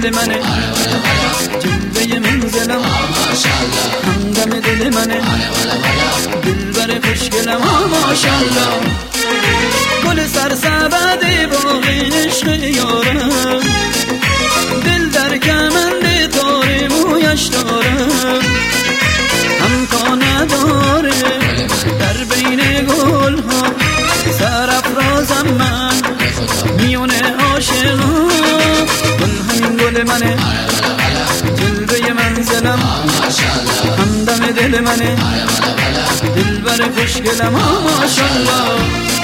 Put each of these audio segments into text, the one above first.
گل منه، جلوه منزلم همدم دل منه، دلبر خوشگلم ماشالله. گل سرسبد باغ عشق یارم، دل در کمند تار مویش دارم، همتا نداره در بین گل ها، سرافرازم من میون عاشقا. گل همین گل منه، جلوه منزلم همدم دل منه، دلبر خوشگلم ماشالله.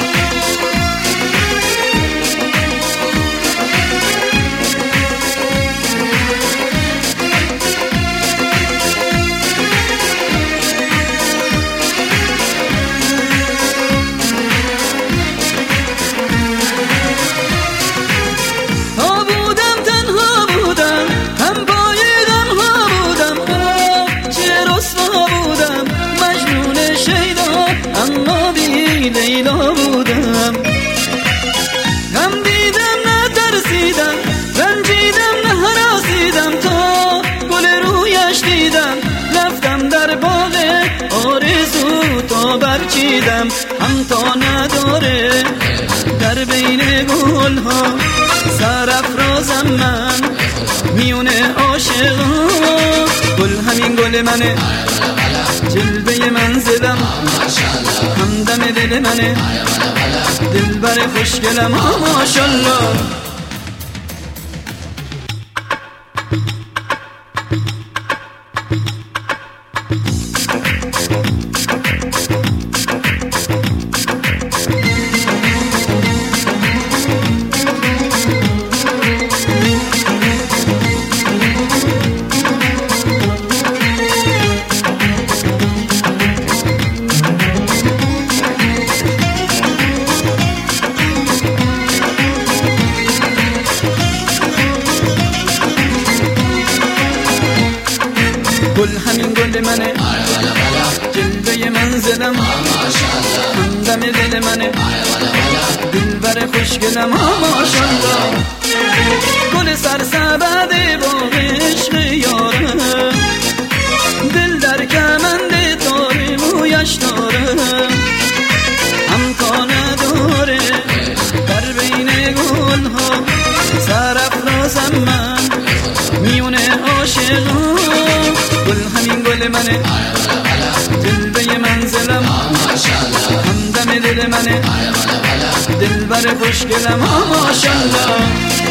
لیلا بودم، هم دیدم نترسیدم، رنجیدم نه هراسیدم، تا گل رویش دیدم رفتم در باغ آرزو تا برچیدم، هم تا نداره در بین گل ها، سرافرازم من میون عاشقا. گل همین گل منه، جلوه منزلم همدم دل منه، دلبر خوشگلم ماشالله. گل همین گل منه، جلوه منزلم همدم دل منه، دلبر خوشگلم ماشالله. گل سرسبد باغ عشق یارم، دل در کمند تار مویش دارم، همتا نداره در بین گل ها، سرافرازم من میون عاشقا. گل همین گل منه، جلوه منزلم همدم دل منه، دلبر خوشگلم ماشالله.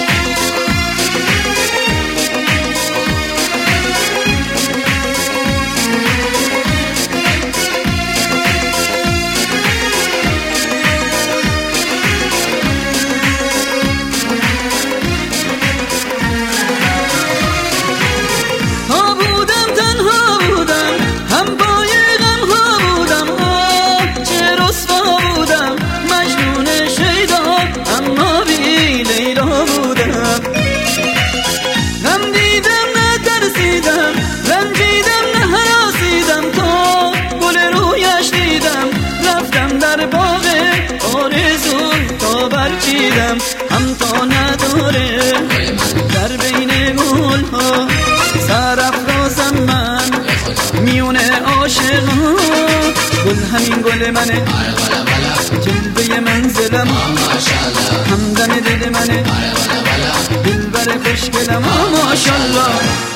همتا نداره در بین گل ها، سرافرازم من میون عاشقا. گل همین گل منه، جلوه منزلم همدم دل منه، دلبر خوشگلم ماشالله.